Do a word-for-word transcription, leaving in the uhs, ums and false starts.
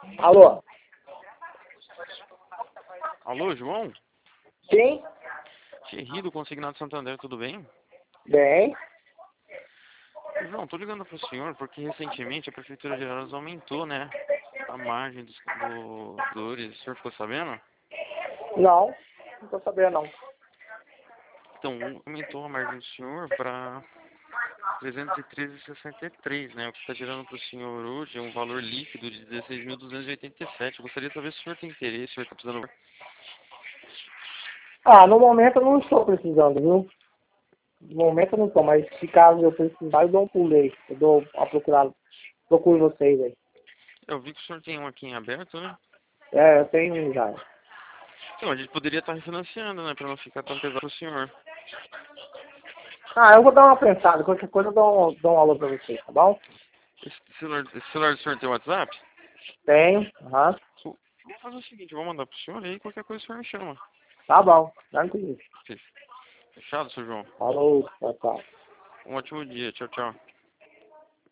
Alô? Alô, João? Sim? Thierry do Consignado Santander, tudo bem? Bem? João, tô ligando pro senhor porque recentemente a Prefeitura de Araras aumentou, né, a margem dos do, dores. O senhor ficou sabendo? Não, não tô sabendo não. Então, aumentou a margem do senhor para trezentos e treze vírgula sessenta e três, né? O que está gerando para o senhor hoje é um valor líquido de dezesseis mil duzentos e oitenta e sete. Eu gostaria de saber se o senhor tem interesse, se o senhor está precisando. Ah, no momento eu não estou precisando, viu? No momento eu não estou, mas se caso eu precisar, eu dou um pulo aí. Eu dou uma procurada. Procuro vocês aí. Eu vi que o senhor tem um aqui em aberto, né? É, eu tenho um já. Então, a gente poderia estar refinanciando, né? Para não ficar tão pesado para o senhor. Ah, eu vou dar uma pensada. Qualquer coisa eu dou um, dou um alô pra vocês, tá bom? Esse celular, esse celular do senhor tem WhatsApp? Tenho, aham. Vou vou fazer o seguinte, eu vou mandar pro senhor e aí qualquer coisa o senhor me chama. Tá bom, tranquilo. Fechado, seu João? Falou, tchau, tchau. Um ótimo dia. Tchau, tchau.